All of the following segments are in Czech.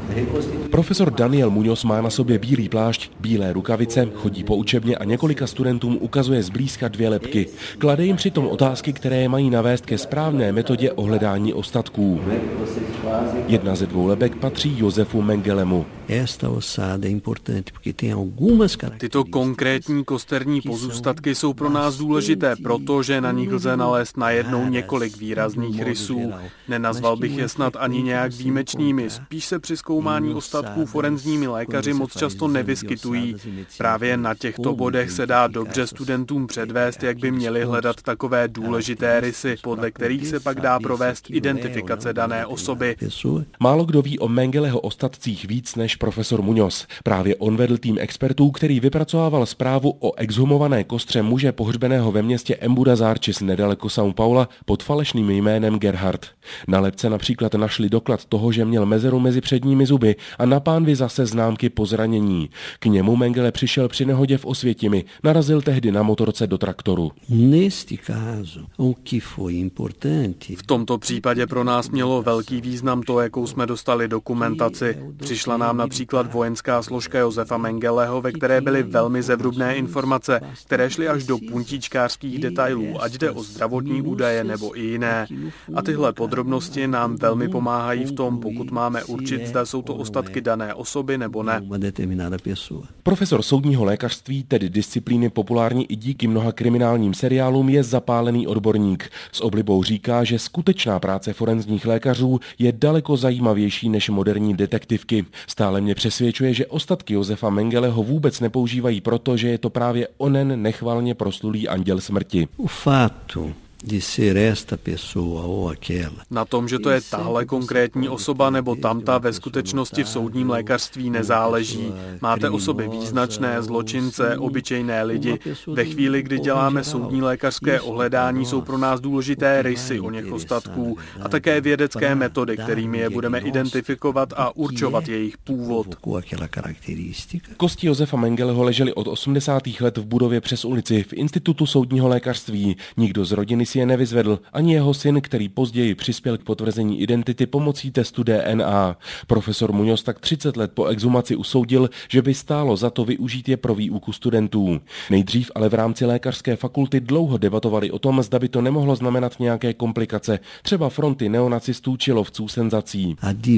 Profesor Daniel Muñoz má na sobě bílý plášť, bílé rukavice, chodí po učebně a několika studentům ukazuje zblízka 2 lebky. Klade jim přitom otázky, které je mají navést ke správné metodě ohledání ostatků. Jedna ze 2 lebek patří Josefu Mengelemu. Tyto konkrétní kosterní pozůstatky jsou pro nás důležité, protože na nich lze nalézt najednou několik výrazných rysů. Nenazval bych je snad ani nějak výjimečnými, spíš se při zkoumání ostatků forenzními lékaři moc často nevyskytují. Právě na těchto bodech se dá dobře studentům předvést, jak by měli hledat takové důležité rysy, podle kterých se pak dá provést identifikace dané osoby. Málo kdo ví o Mengeleho ostatcích víc než profesor Muñoz. Právě on vedl tým expertů, který vypracovával zprávu o exhumované kostře muže pohřbeného ve městě Embu das Artes nedaleko São Paula pod falešným jménem Gerhard. Na lebce například našli doklad toho, že měl mezeru mezi předními zuby a na pánvi zase známky po zranění. K němu Mengele přišel při nehodě v Osvětimi. Narazil tehdy na motorce do traktoru. V tomto případě pro nás mělo velký význam to, jakou jsme dostali dokumentaci. Přišla nám například vojenská složka Josefa Mengeleho, ve které byly velmi zevrubné informace, které šly až do puntíčkářských detailů, ať jde o zdravotní údaje nebo i jiné. A tyhle podrobnosti nám velmi pomáhají v tom, pokud máme určit, zda jsou to ostatky dané osoby nebo ne. Profesor soudního lékařství, tedy disciplíny populární i díky mnoha kriminálním seriálům, je zapálený odborník. S oblibou říká, že skutečná práce forenzních lékařů je daleko zajímavější než moderní detektivky. Stále mě přesvědčuje, že ostatky Josefa Mengeleho vůbec nepoužívají proto, že je to právě onen nechvalně proslulý anděl smrti. Na tom, že to je tahle konkrétní osoba nebo tamta, ve skutečnosti v soudním lékařství nezáleží. Máte osoby význačné, zločince, obyčejné lidi. Ve chvíli, kdy děláme soudní lékařské ohledání, jsou pro nás důležité rysy o něch ostatků a také vědecké metody, kterými je budeme identifikovat a určovat jejich původ. Kosti Josefa Mengeleho ležely od 80. let v budově přes ulici v Institutu soudního lékařství. Nikdo z rodiny si je nevyzvedl, ani jeho syn, který později přispěl k potvrzení identity pomocí testu DNA. Profesor Muñoz tak 30 let po exhumaci usoudil, že by stálo za to využít je pro výuku studentů. Nejdřív ale v rámci lékařské fakulty dlouho debatovali o tom, zda by to nemohlo znamenat nějaké komplikace, třeba fronty neonacistů či lovců senzací.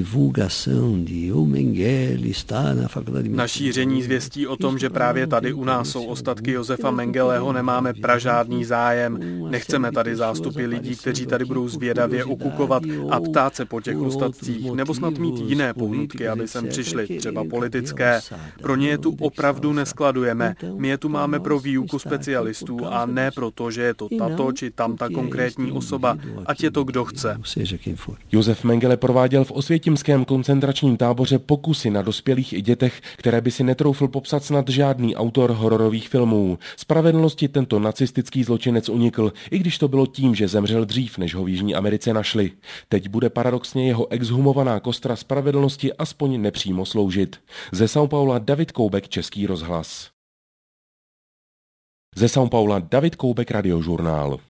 Na šíření zvěstí o tom, že právě tady u nás jsou ostatky Josefa Mengeleho, nemáme pražádný zájem. Nechceme tady zástupy lidí, kteří tady budou zvědavě okukovat a ptát se po těch ostatcích, nebo snad mít jiné pohnutky, aby sem přišli, třeba politické. Pro ně je tu opravdu neskladujeme. My je tu máme pro výuku specialistů a ne proto, že je to tato či tamta konkrétní osoba, ať je to kdo chce. Josef Mengele prováděl v osvětimském koncentračním táboře pokusy na dospělých i dětech, které by si netroufl popsat snad žádný autor hororových filmů. Spravedlnosti tento nacistický zločinec unikl, i když to bylo tím, že zemřel dřív, než ho v Jižní Americe našli. Teď bude paradoxně jeho exhumovaná kostra spravedlnosti aspoň nepřímo sloužit. Ze São Paula David Koubek, Český rozhlas. Ze São Paula David Koubek, Radiožurnál.